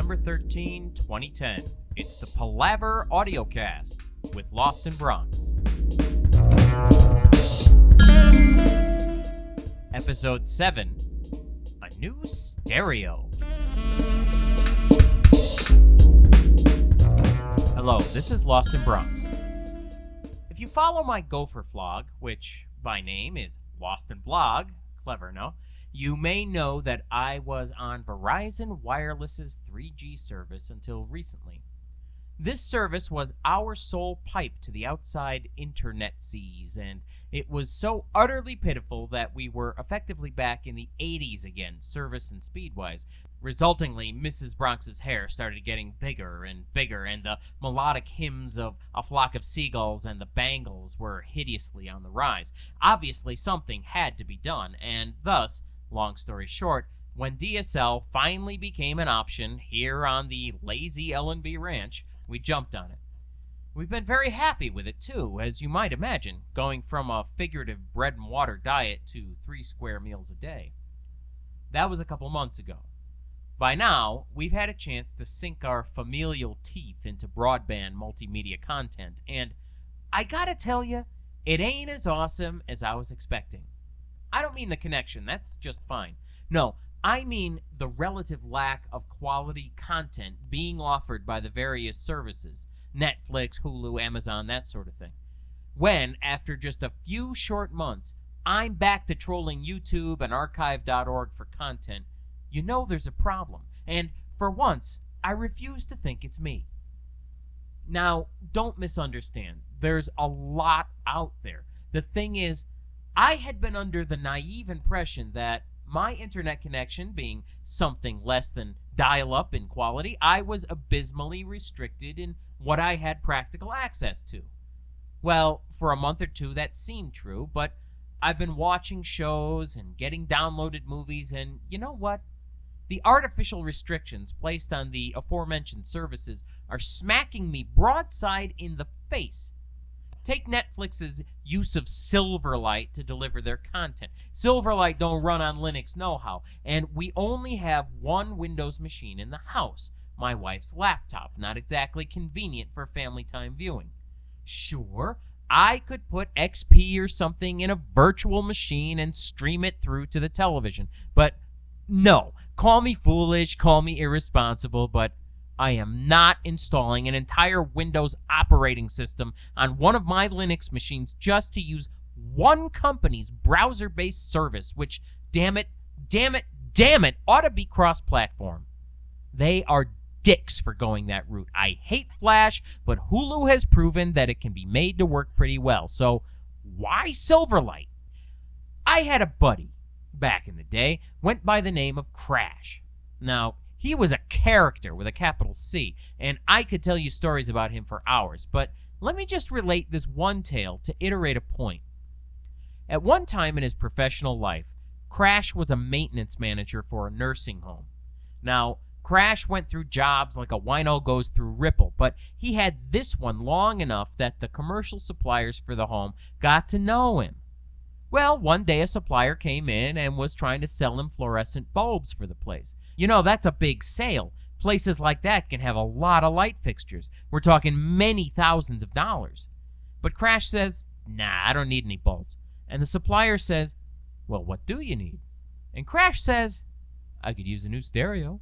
December 13, 2010. It's the Palaver Audiocast with Lost in Bronx. Episode 7, A New Stereo. Hello, this is Lost in Bronx. If you follow my Gopher vlog, which by name is Lost in Vlog, clever, no? You may know that I was on Verizon Wireless's 3G service until recently. This service was our sole pipe to the outside internet seas, and it was so utterly pitiful that we were effectively back in the 80s again, service and speed-wise. Resultingly, Mrs. Bronx's hair started getting bigger, and the melodic hymns of A Flock of Seagulls and the Bangles were hideously on the rise. Obviously, something had to be done, and thus, long story short, when DSL finally became an option here on the lazy L&B Ranch, we jumped on it. We've been very happy with it, too, as you might imagine, going from a figurative bread and water diet to 3 square meals a day. That was a couple months ago. By now, we've had a chance to sink our familial teeth into broadband multimedia content, and I gotta tell you, it ain't as awesome as I was expecting. I don't mean the connection, that's just fine. No, I mean the relative lack of quality content being offered by the various services, Netflix, Hulu, Amazon, that sort of thing. When, after just a few short months, I'm back to trolling YouTube and archive.org for content, you know there's a problem. And for once, I refuse to think it's me. Now, don't misunderstand. There's a lot out there. The thing is, I had been under the naive impression that my internet connection being something less than dial-up in quality, I was abysmally restricted in what I had practical access to. Well, for a month or two that seemed true, but I've been watching shows and getting downloaded movies, and you know what? The artificial restrictions placed on the aforementioned services are smacking me broadside in the face. Take Netflix's use of Silverlight to deliver their content. Silverlight don't run on Linux know-how, and we only have one Windows machine in the house, my wife's laptop, not exactly convenient for family time viewing. Sure, I could put XP or something in a virtual machine and stream it through to the television, but no, call me foolish, call me irresponsible, but I am not installing an entire Windows operating system on one of my Linux machines just to use one company's browser-based service, which, damn it, ought to be cross-platform. They are dicks for going that route. I hate Flash, but Hulu has proven that it can be made to work pretty well, so why Silverlight? I had a buddy back in the day, went by the name of Crash. Now, he was a character with a capital C, and I could tell you stories about him for hours, but let me just relate this one tale to iterate a point. At one time in his professional life, Crash was a maintenance manager for a nursing home. Now, Crash went through jobs like a wino goes through Ripple, but he had this one long enough that the commercial suppliers for the home got to know him. Well, one day a supplier came in and was trying to sell him fluorescent bulbs for the place. You know, that's a big sale. Places like that can have a lot of light fixtures. We're talking many thousands of dollars. But Crash says, nah, I don't need any bulbs. And the supplier says, well, what do you need? And Crash says, I could use a new stereo.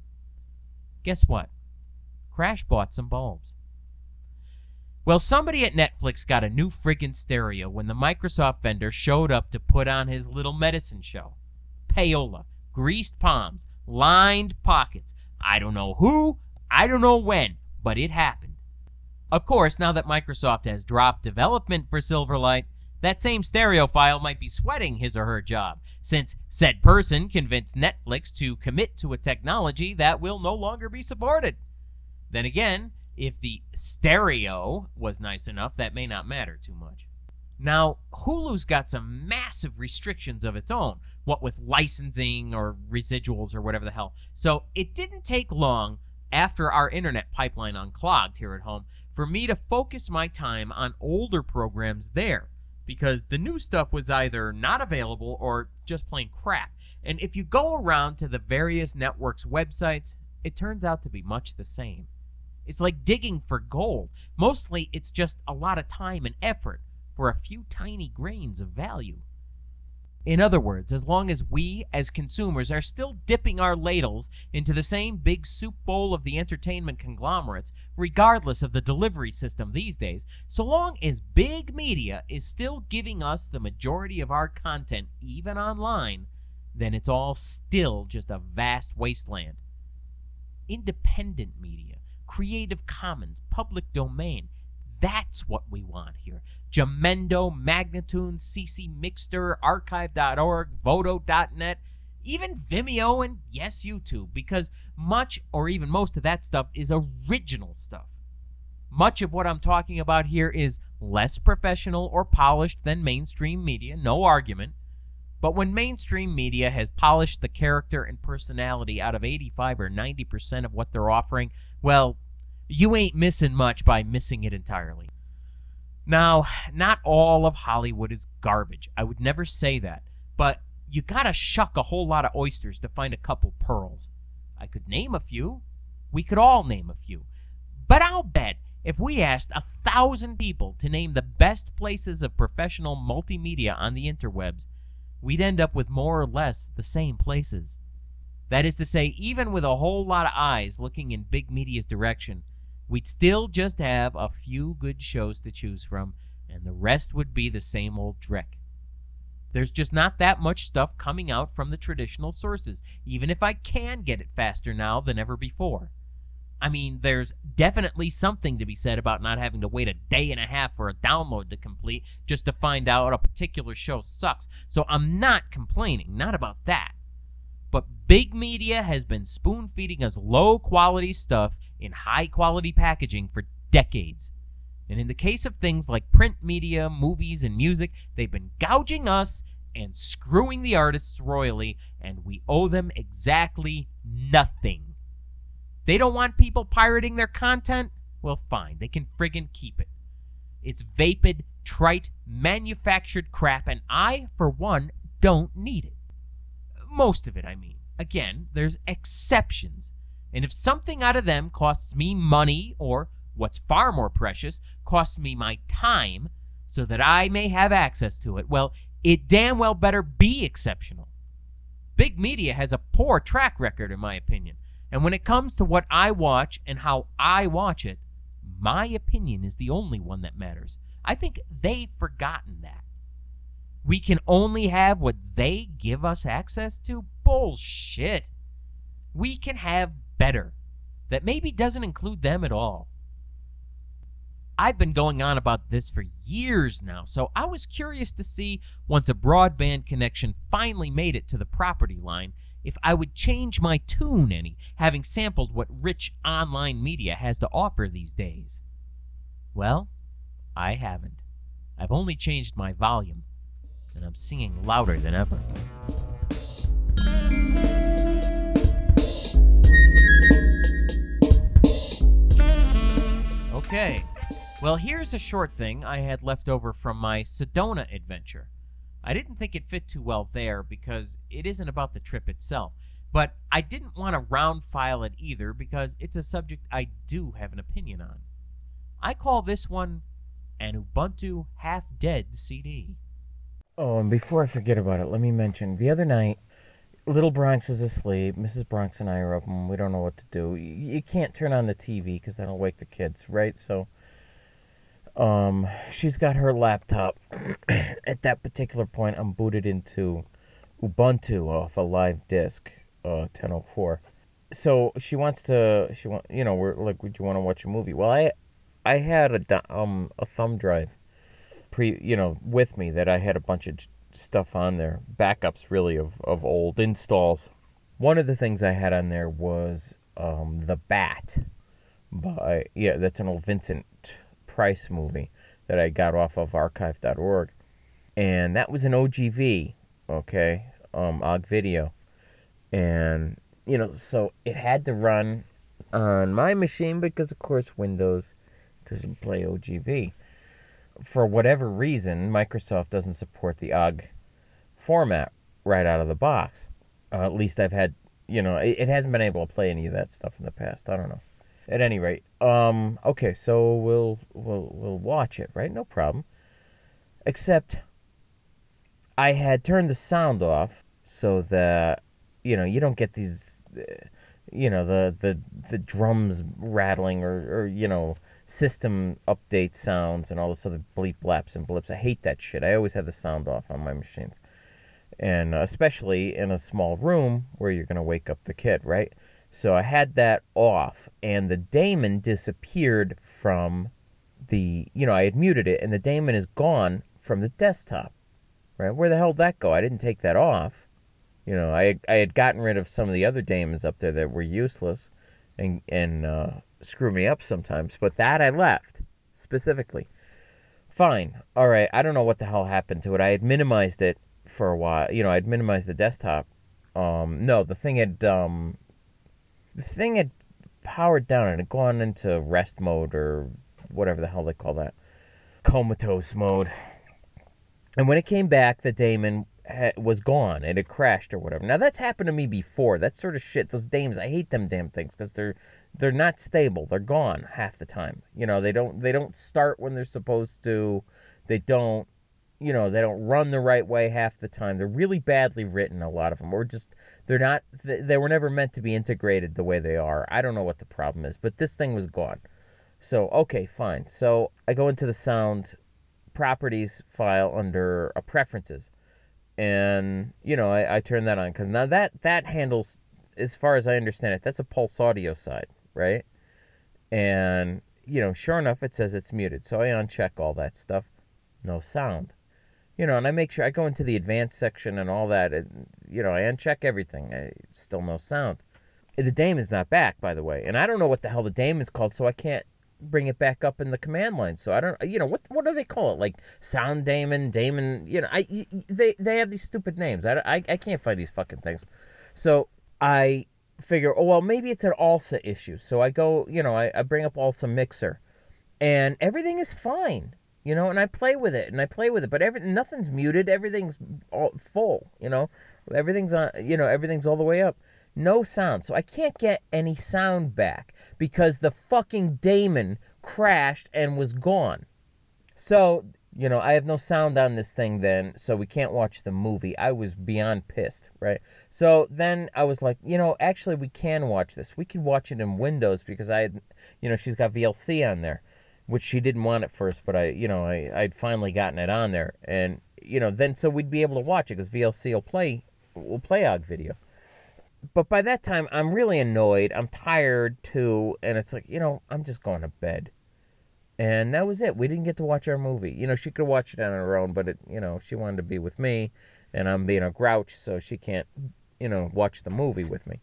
Guess what? Crash bought some bulbs. Well, somebody at Netflix got a new friggin' stereo when the Microsoft vendor showed up to put on his little medicine show. Payola, greased palms, lined pockets. I don't know who, I don't know when, but it happened. Of course, now that Microsoft has dropped development for Silverlight, that same stereophile might be sweating his or her job, since said person convinced Netflix to commit to a technology that will no longer be supported. Then again, if the stereo was nice enough, that may not matter too much. Now, Hulu's got some massive restrictions of its own, what with licensing or residuals or whatever the hell. So it didn't take long after our internet pipeline unclogged here at home for me to focus my time on older programs there, because the new stuff was either not available or just plain crap. And if you go around to the various networks' websites, it turns out to be much the same. It's like digging for gold. Mostly, it's just a lot of time and effort for a few tiny grains of value. In other words, as long as we, as consumers, are still dipping our ladles into the same big soup bowl of the entertainment conglomerates, regardless of the delivery system these days, so long as big media is still giving us the majority of our content, even online, then it's all still just a vast wasteland. Independent media, Creative Commons, public domain, that's what we want here. Jamendo, Magnatune, CC Mixter, Archive.org, Vodo.net, even Vimeo, and yes, YouTube, because much or even most of that stuff is original stuff. Much of what I'm talking about here is less professional or polished than mainstream media, no argument. But when mainstream media has polished the character and personality out of 85 or 90% of what they're offering, well, you ain't missing much by missing it entirely. Now, not all of Hollywood is garbage. I would never say that. But you gotta shuck a whole lot of oysters to find a couple pearls. I could name a few. We could all name a few. But I'll bet if we asked 1,000 people to name the best places of professional multimedia on the interwebs, we'd end up with more or less the same places. That is to say, even with a whole lot of eyes looking in big media's direction, we'd still just have a few good shows to choose from, and the rest would be the same old dreck. There's just not that much stuff coming out from the traditional sources, even if I can get it faster now than ever before. I mean, there's definitely something to be said about not having to wait a day and a half for a download to complete just to find out a particular show sucks, so I'm not complaining, not about that. But big media has been spoon-feeding us low-quality stuff in high-quality packaging for decades. And in the case of things like print media, movies, and music, they've been gouging us and screwing the artists royally, and we owe them exactly nothing. They don't want people pirating their content? Well, fine, they can friggin' keep it. It's vapid, trite, manufactured crap, and I, for one, don't need it. Most of it, I mean. Again, there's exceptions. And if something out of them costs me money, or, what's far more precious, costs me my time so that I may have access to it, well, it damn well better be exceptional. Big media has a poor track record, in my opinion. And when it comes to what I watch and how I watch it, my opinion is the only one that matters. I think they've forgotten that. We can only have what they give us access to? Bullshit. We can have better. That maybe doesn't include them at all. I've been going on about this for years now, so I was curious to see, once a broadband connection finally made it to the property line, if I would change my tune any, having sampled what rich online media has to offer these days. Well, I haven't. I've only changed my volume, and I'm singing louder than ever. Okay, well, here's a short thing I had left over from my Sedona adventure. I didn't think it fit too well there because it isn't about the trip itself, but I didn't want to round file it either because it's a subject I do have an opinion on. I call this one an Ubuntu Half-Dead CD. Oh, and before I forget about it, let me mention, the other night, Little Bronx is asleep, Mrs. Bronx and I are up, and we don't know what to do. You can't turn on the TV because that'll wake the kids, right? So, she's got her laptop. At that particular point, I'm booted into Ubuntu off a live disk, 1004. So she wants, we're like, would you want to watch a movie? Well, I had a thumb drive with me that I had a bunch of stuff on there, backups really of old installs. One of the things I had on there was The Bat that's an old Vincent Price movie that I got off of archive.org, and that was an OGV, okay, OGG video, and so it had to run on my machine because of course Windows doesn't play OGV. For whatever reason, Microsoft doesn't support the OGG format right out of the box. At least I've had it hasn't been able to play any of that stuff in the past. I don't know. At any rate, okay, so we'll watch it, right? No problem. Except I had turned the sound off so that you don't get these, the drums rattling or system update sounds and all this other bleep blaps and blips. I hate that shit. I always have the sound off on my machines, and especially in a small room where you're gonna wake up the kid, right? So I had that off, and the daemon disappeared from I had muted it, and the daemon is gone from the desktop, right? Where the hell did that go? I didn't take that off. I had gotten rid of some of the other daemons up there that were useless and screw me up sometimes, but that I left specifically. Fine. All right. I don't know what the hell happened to it. I had minimized it for a while. I'd minimized the desktop. No, the thing had powered down and had gone into rest mode or whatever the hell they call that, comatose mode. And when it came back, the daemon was gone. It had crashed or whatever. Now that's happened to me before. That sort of shit. Those daemons, I hate them damn things because they're not stable. They're gone half the time. They don't start when they're supposed to. They don't run the right way half the time. They're really badly written, a lot of them, or just they were never meant to be integrated the way they are. I don't know what the problem is, but this thing was gone. So, okay, fine. So I go into the sound properties file under preferences, and I turn that on because now that handles, as far as I understand it, that's a Pulse Audio side, right? And sure enough, it says it's muted. So I uncheck all that stuff. No sound. And I make sure I go into the advanced section and all that. And, I uncheck everything. Still no sound. The daemon's not back, by the way. And I don't know what the hell the daemon's called, so I can't bring it back up in the command line. So I don't, what do they call it? Like sound daemon, they have these stupid names. I can't find these fucking things. So I figure, oh, well, maybe it's an ALSA issue. So I go, I bring up ALSA Mixer, and everything is fine. And I play with it, but nothing's muted, everything's all full, everything's on, everything's all the way up. No sound, so I can't get any sound back because the fucking daemon crashed and was gone. So, I have no sound on this thing then, so we can't watch the movie. I was beyond pissed, right? So then I was like, actually we can watch this. We could watch it in Windows because she's got VLC on there, which she didn't want at first, but I'd finally gotten it on there, and then so we'd be able to watch it because VLC will play OGG video. But by that time, I'm really annoyed. I'm tired too, and it's like I'm just going to bed, and that was it. We didn't get to watch our movie. She could watch it on her own, but she wanted to be with me, and I'm being a grouch, so she can't watch the movie with me,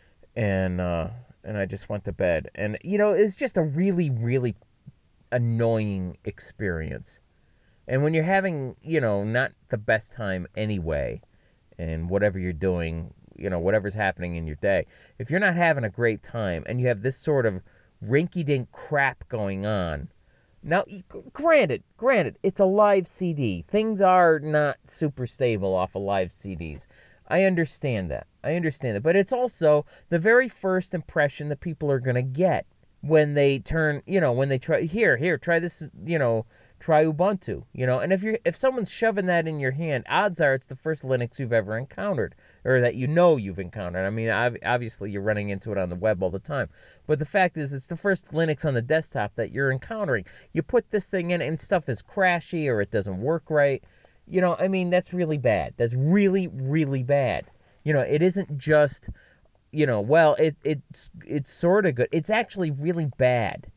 and I just went to bed, and it's just a really, really annoying experience. And when you're having, not the best time anyway, and whatever you're doing, whatever's happening in your day, if you're not having a great time and you have this sort of rinky-dink crap going on, now, granted, it's a live CD. Things are not super stable off of live CDs. I understand that. But it's also the very first impression that people are going to get when they turn, when they try, try this, try Ubuntu, and if someone's shoving that in your hand, odds are it's the first Linux you've ever encountered, or that you've encountered. I mean, obviously you're running into it on the web all the time, but the fact is it's the first Linux on the desktop that you're encountering. You put this thing in and stuff is crashy or it doesn't work right. That's really bad. That's really, really bad. It isn't just, well, it's sort of good. It's actually really bad.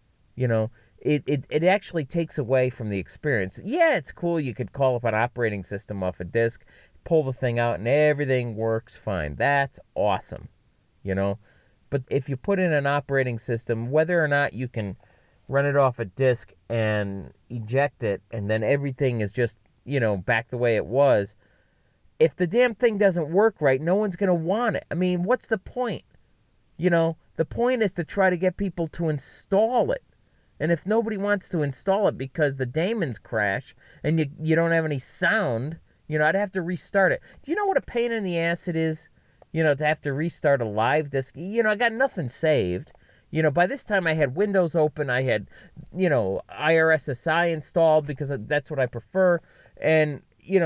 It actually takes away from the experience. Yeah, it's cool. You could call up an operating system off a disk, pull the thing out, and everything works fine. That's awesome. But if you put in an operating system, whether or not you can run it off a disk and eject it, and then everything is just, back the way it was, if the damn thing doesn't work right, no one's going to want it. I mean, what's the point? The point is to try to get people to install it. And if nobody wants to install it because the daemons crash and you don't have any sound, I'd have to restart it. Do you know what a pain in the ass it is to have to restart a live disk. I got nothing saved. By this time I had Windows open. I had, IRSSI installed because that's what I prefer. And,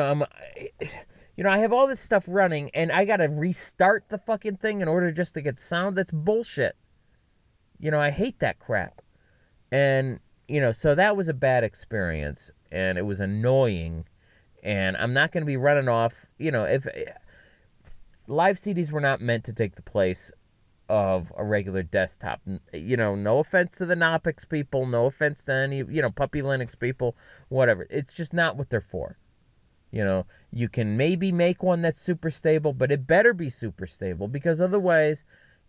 I have all this stuff running, and I got to restart the fucking thing in order just to get sound. That's bullshit. I hate that crap. And, so that was a bad experience, and it was annoying. And I'm not going to be running off, if live CDs were not meant to take the place of a regular desktop. No offense to the Knoppix people, no offense to any, Puppy Linux people, whatever. It's just not what they're for. You can maybe make one that's super stable, but it better be super stable, because otherwise,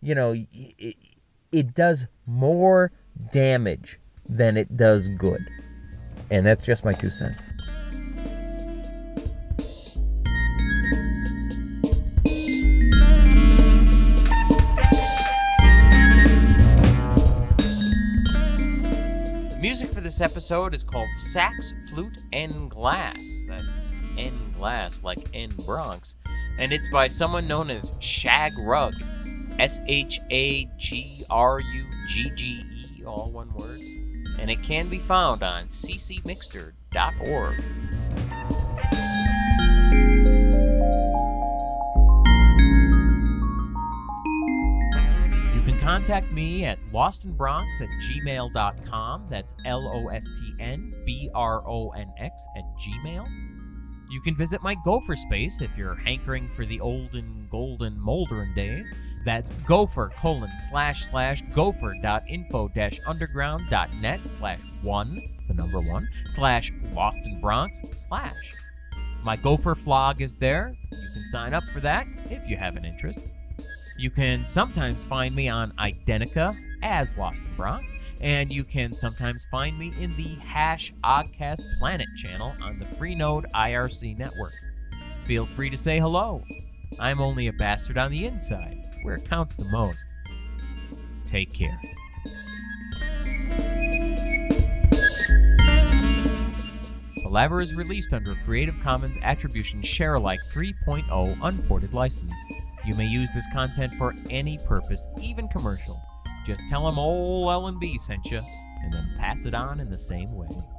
it does more damage than it does good. And that's just my 2 cents. The music for this episode is called Sax, Flute, and Glass. That's N Glass, like N Bronx. And it's by someone known as Shag Rug. SHAGRUGGE, all one word. And it can be found on ccmixter.org. You can contact me at lostnbronx@gmail.com. That's LOSTNBRONX@gmail. You can visit my Gopher space if you're hankering for the olden, golden, molderen days. That's gopher://gopher.info-underground.net/1/lostinbronx/. My Gopher Flog is there. You can sign up for that if you have an interest. You can sometimes find me on Identica as Lost in Bronx, and you can sometimes find me in the #Oddcast Planet channel on the Freenode IRC network. Feel free to say hello. I'm only a bastard on the inside, where it counts the most. Take care. Palaver is released under a Creative Commons Attribution Share-alike 3.0 unported license. You may use this content for any purpose, even commercial. Just tell them old L&B sent you, and then pass it on in the same way.